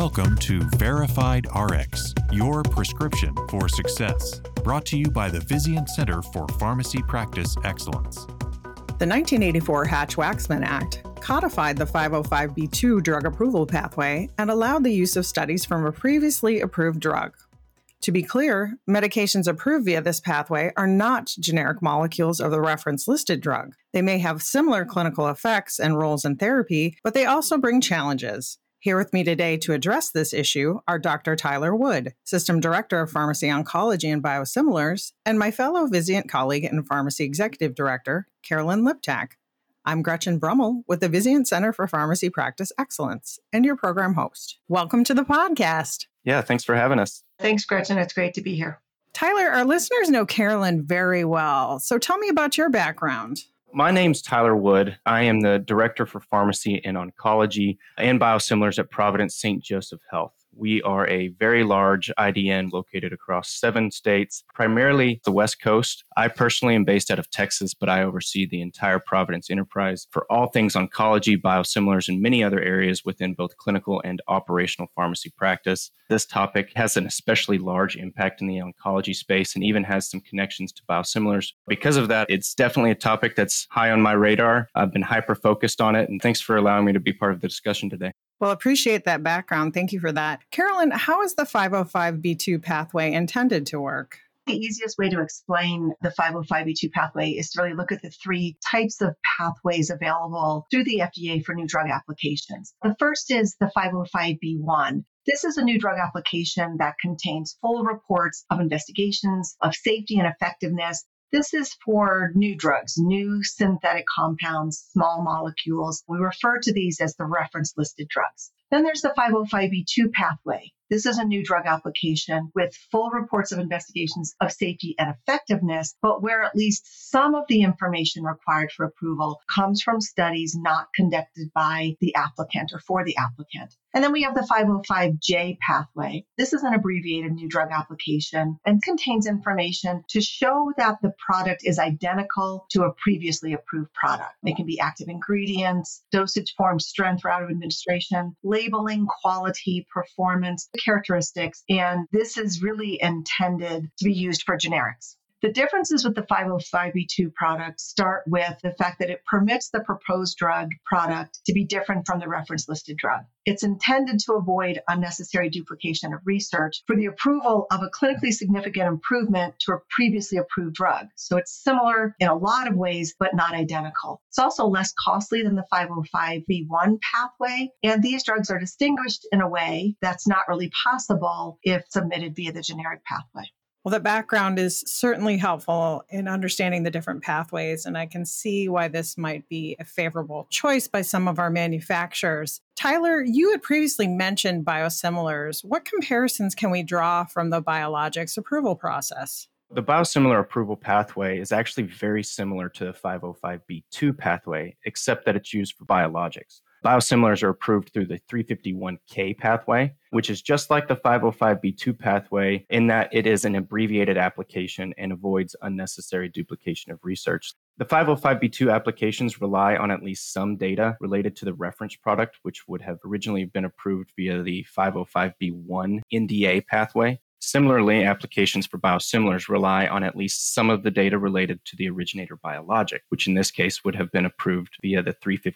Welcome to Verified RX, your prescription for success. Brought to you by the Vizient Center for Pharmacy Practice Excellence. The 1984 Hatch-Waxman Act codified the 505(b)(2) drug approval pathway and allowed the use of studies from a previously approved drug. To be clear, medications approved via this pathway are not generic molecules of the reference-listed drug. They may have similar clinical effects and roles in therapy, but they also bring challenges. Here with me today to address this issue are Dr. Tyler Wood, System Director of Pharmacy Oncology and Biosimilars, and my fellow Vizient colleague and Pharmacy Executive Director, Carolyn Liptak. I'm Gretchen Brummel with the Vizient Center for Pharmacy Practice Excellence and your program host. Welcome to the podcast. Yeah, thanks for having us. Thanks, Gretchen. It's great to be here. Tyler, our listeners know Carolyn very well, so tell me about your background. My name's Tyler Wood. I am the Director for Pharmacy and Oncology and Biosimilars at Providence St. Joseph Health. We are a very large IDN located across 7 states, primarily the West Coast. I personally am based out of Texas, but I oversee the entire Providence enterprise for all things oncology, biosimilars, and many other areas within both clinical and operational pharmacy practice. This topic has an especially large impact in the oncology space and even has some connections to biosimilars. Because of that, it's definitely a topic that's high on my radar. I've been hyper-focused on it, and thanks for allowing me to be part of the discussion today. Well, appreciate that background. Thank you for that. Carolyn, how is the 505(b)(2) pathway intended to work? The easiest way to explain the 505(b)(2) pathway is to really look at the 3 types of pathways available through the FDA for new drug applications. The first is the 505(b)(1). This is a new drug application that contains full reports of investigations of safety and effectiveness. This is for new drugs, new synthetic compounds, small molecules. We refer to these as the reference listed drugs. Then there's the 505(b)(2) pathway. This is a new drug application with full reports of investigations of safety and effectiveness, but where at least some of the information required for approval comes from studies not conducted by the applicant or for the applicant. And then we have the 505(j) pathway. This is an abbreviated new drug application and contains information to show that the product is identical to a previously approved product. They can be active ingredients, dosage form, strength, route of administration, labeling, quality, performance, characteristics, and this is really intended to be used for generics. The differences with the 505(b)(2) product start with the fact that it permits the proposed drug product to be different from the reference listed drug. It's intended to avoid unnecessary duplication of research for the approval of a clinically significant improvement to a previously approved drug. So it's similar in a lot of ways, but not identical. It's also less costly than the 505(b)(1) pathway, and these drugs are distinguished in a way that's not really possible if submitted via the generic pathway. Well, the background is certainly helpful in understanding the different pathways, and I can see why this might be a favorable choice by some of our manufacturers. Tyler, you had previously mentioned biosimilars. What comparisons can we draw from the biologics approval process? The biosimilar approval pathway is actually very similar to the 505(b)(2) pathway, except that it's used for biologics. Biosimilars are approved through the 351(k) pathway, which is just like the 505(b)(2) pathway in that it is an abbreviated application and avoids unnecessary duplication of research. The 505(b)(2) applications rely on at least some data related to the reference product, which would have originally been approved via the 505(b)(1) NDA pathway. Similarly, applications for biosimilars rely on at least some of the data related to the originator biologic, which in this case would have been approved via the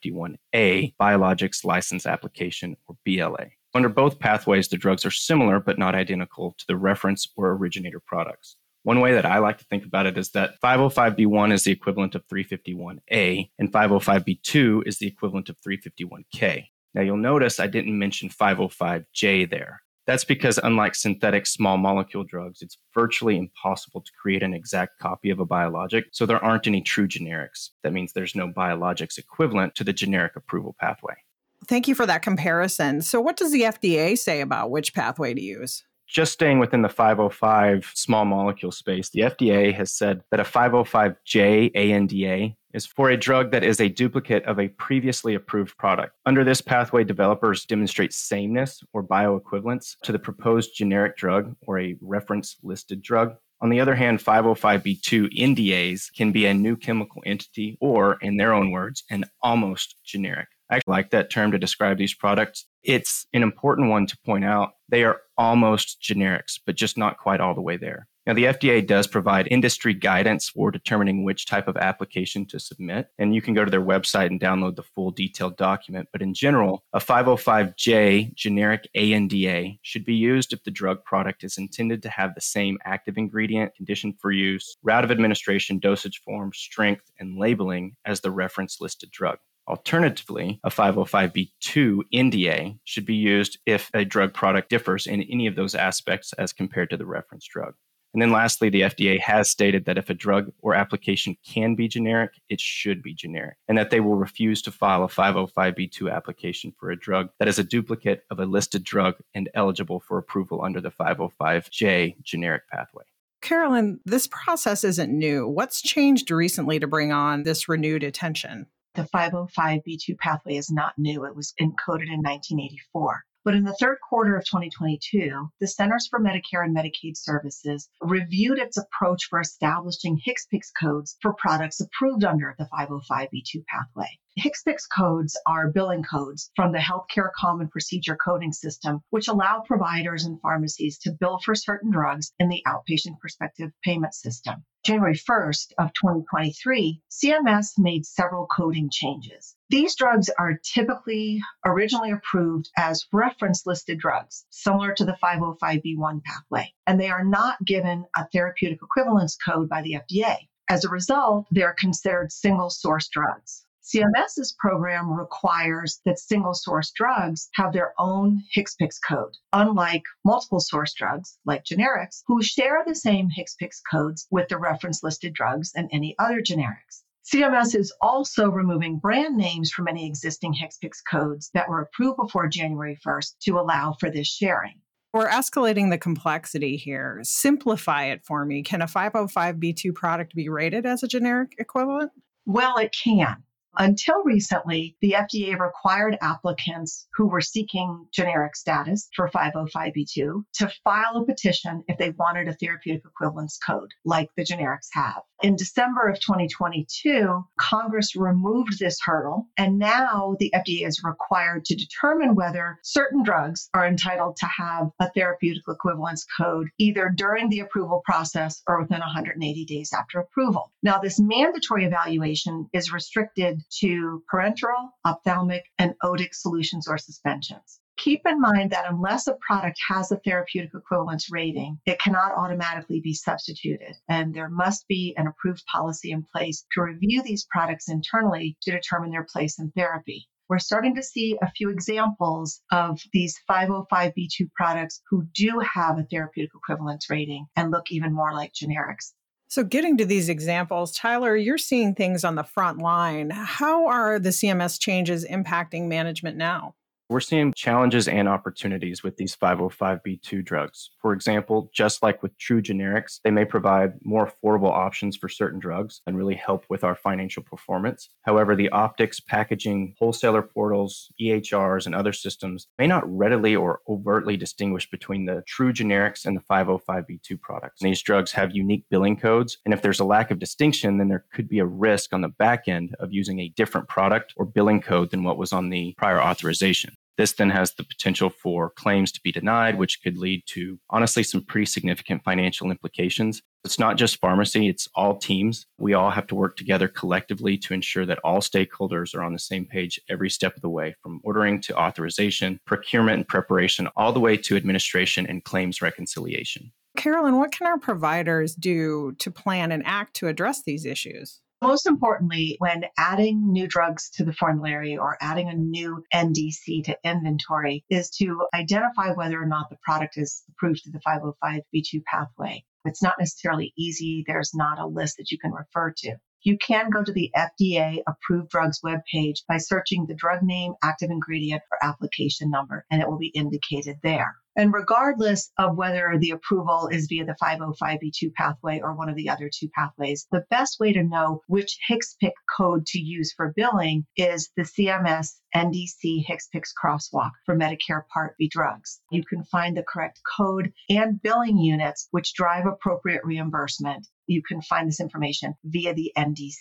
351(a) Biologics License Application, or BLA. Under both pathways, the drugs are similar but not identical to the reference or originator products. One way that I like to think about it is that 505(b)(1) is the equivalent of 351(a), and 505(b)(2) is the equivalent of 351(k). Now you'll notice I didn't mention 505(j) there. That's because unlike synthetic small molecule drugs, it's virtually impossible to create an exact copy of a biologic, so there aren't any true generics. That means there's no biologics equivalent to the generic approval pathway. Thank you for that comparison. So what does the FDA say about which pathway to use? Just staying within the 505 small molecule space, the FDA has said that a 505(j) ANDA is for a drug that is a duplicate of a previously approved product. Under this pathway, developers demonstrate sameness or bioequivalence to the proposed generic drug or a reference-listed drug. On the other hand, 505(b)(2) NDAs can be a new chemical entity or, in their own words, an almost generic. I actually like that term to describe these products. It's an important one to point out. They are almost generics, but just not quite all the way there. Now, the FDA does provide industry guidance for determining which type of application to submit, and you can go to their website and download the full detailed document. But in general, a 505J generic ANDA should be used if the drug product is intended to have the same active ingredient, condition for use, route of administration, dosage form, strength, and labeling as the reference listed drug. Alternatively, a 505B2 NDA should be used if a drug product differs in any of those aspects as compared to the reference drug. And then lastly, the FDA has stated that if a drug or application can be generic, it should be generic, and that they will refuse to file a 505B2 application for a drug that is a duplicate of a listed drug and eligible for approval under the 505J generic pathway. Carolyn, this process isn't new. What's changed recently to bring on this renewed attention? The 505B2 pathway is not new. It was encoded in 1984. But in the third quarter of 2022, the Centers for Medicare and Medicaid Services reviewed its approach for establishing HCPCS codes for products approved under the 505B2 pathway. HCPCS codes are billing codes from the Healthcare Common Procedure Coding System, which allow providers and pharmacies to bill for certain drugs in the outpatient prospective payment system. January 1st of 2023, CMS made several coding changes. These drugs are typically originally approved as reference listed drugs, similar to the 505B1 pathway, and they are not given a therapeutic equivalence code by the FDA. As a result, they are considered single source drugs. CMS's program requires that single source drugs have their own HCPCS code, unlike multiple source drugs like generics, who share the same HCPCS codes with the reference listed drugs and any other generics. CMS is also removing brand names from any existing HCPCS codes that were approved before January 1st to allow for this sharing. We're escalating the complexity here. Simplify it for me. Can a 505B2 product be rated as a generic equivalent? Well, it can. Until recently, the FDA required applicants who were seeking generic status for 505B2 to file a petition if they wanted a therapeutic equivalence code, like the generics have. In December of 2022, Congress removed this hurdle, and now the FDA is required to determine whether certain drugs are entitled to have a therapeutic equivalence code either during the approval process or within 180 days after approval. Now, this mandatory evaluation is restricted to parenteral, ophthalmic, and otic solutions or suspensions. Keep in mind that unless a product has a therapeutic equivalence rating, it cannot automatically be substituted, and there must be an approved policy in place to review these products internally to determine their place in therapy. We're starting to see a few examples of these 505B2 products who do have a therapeutic equivalence rating and look even more like generics. So getting to these examples, Tyler, you're seeing things on the front line. How are the CMS changes impacting management now? We're seeing challenges and opportunities with these 505B2 drugs. For example, just like with true generics, they may provide more affordable options for certain drugs and really help with our financial performance. However, the optics, packaging, wholesaler portals, EHRs, and other systems may not readily or overtly distinguish between the true generics and the 505B2 products. And these drugs have unique billing codes, and if there's a lack of distinction, then there could be a risk on the back end of using a different product or billing code than what was on the prior authorization. This then has the potential for claims to be denied, which could lead to, honestly, some pretty significant financial implications. It's not just pharmacy, it's all teams. We all have to work together collectively to ensure that all stakeholders are on the same page every step of the way, from ordering to authorization, procurement and preparation, all the way to administration and claims reconciliation. Carolyn, what can our providers do to plan and act to address these issues? Most importantly, when adding new drugs to the formulary or adding a new NDC to inventory is to identify whether or not the product is approved through the 505B2 pathway. It's not necessarily easy. There's not a list that you can refer to. You can go to the FDA approved drugs webpage by searching the drug name, active ingredient, or application number, and it will be indicated there. And regardless of whether the approval is via the 505B2 pathway or one of the other two pathways, the best way to know which HCPCS code to use for billing is the CMS NDC HCPCS crosswalk for Medicare Part B drugs. You can find the correct code and billing units which drive appropriate reimbursement. You can find this information via the NDC.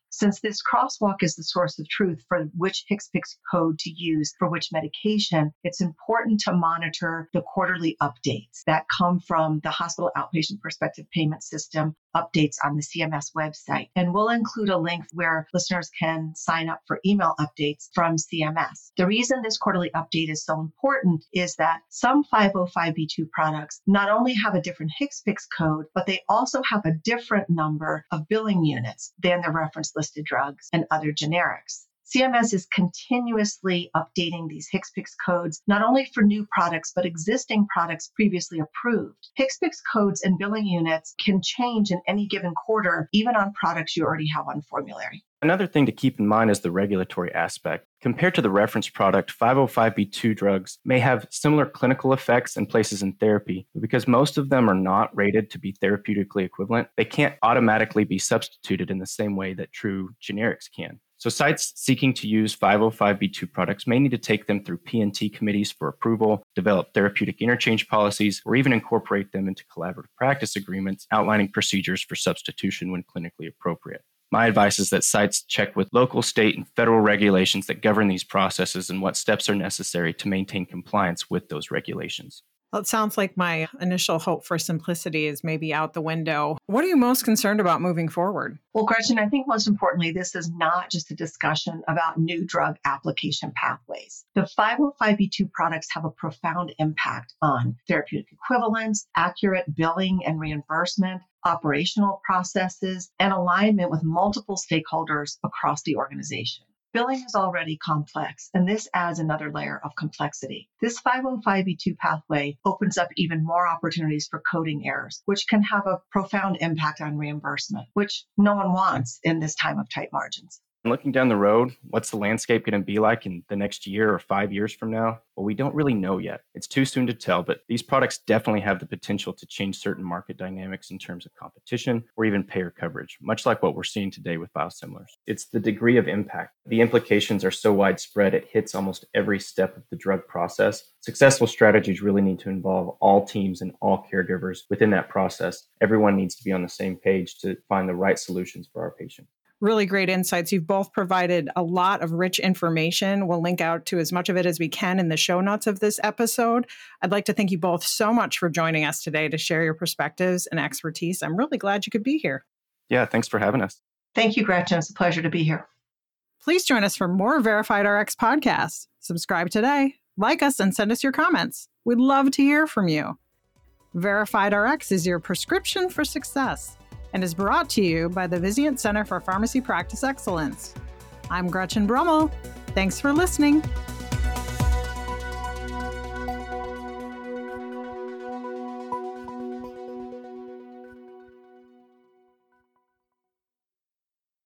Since this crosswalk is the source of truth for which HCPCS code to use for which medication, it's important to monitor the quarterly updates that come from the Hospital Outpatient Prospective Payment System updates on the CMS website. And we'll include a link where listeners can sign up for email updates from CMS. The reason this quarterly update is so important is that some 505(b)(2) products not only have a different HCPCS code, but they also have a different number of billing units than the reference listed drugs and other generics. CMS is continuously updating these HCPCS codes, not only for new products, but existing products previously approved. HCPCS codes and billing units can change in any given quarter, even on products you already have on formulary. Another thing to keep in mind is the regulatory aspect. Compared to the reference product, 505(b)(2) drugs may have similar clinical effects and places in therapy, but because most of them are not rated to be therapeutically equivalent, they can't automatically be substituted in the same way that true generics can. So sites seeking to use 505(b)(2) products may need to take them through P&T committees for approval, develop therapeutic interchange policies, or even incorporate them into collaborative practice agreements outlining procedures for substitution when clinically appropriate. My advice is that sites check with local, state, and federal regulations that govern these processes and what steps are necessary to maintain compliance with those regulations. Well, it sounds like my initial hope for simplicity is maybe out the window. What are you most concerned about moving forward? Well, Gretchen, I think most importantly, this is not just a discussion about new drug application pathways. The 505(b)(2) products have a profound impact on therapeutic equivalence, accurate billing and reimbursement, operational processes, and alignment with multiple stakeholders across the organization. Billing is already complex, and this adds another layer of complexity. This 505(b)(2) pathway opens up even more opportunities for coding errors, which can have a profound impact on reimbursement, which no one wants in this time of tight margins. Looking down the road, what's the landscape going to be like in the next year or 5 years from now? Well, we don't really know yet. It's too soon to tell, but these products definitely have the potential to change certain market dynamics in terms of competition or even payer coverage, much like what we're seeing today with biosimilars. It's the degree of impact. The implications are so widespread, it hits almost every step of the drug process. Successful strategies really need to involve all teams and all caregivers within that process. Everyone needs to be on the same page to find the right solutions for our patient. Really great insights. You've both provided a lot of rich information. We'll link out to as much of it as we can in the show notes of this episode. I'd like to thank you both so much for joining us today to share your perspectives and expertise. I'm really glad you could be here. Yeah, thanks for having us. Thank you, Gretchen. It's a pleasure to be here. Please join us for more Verified RX podcasts. Subscribe today, like us, and send us your comments. We'd love to hear from you. Verified RX is your prescription for success and is brought to you by the Vizient Center for Pharmacy Practice Excellence. I'm Gretchen Brummel. Thanks for listening.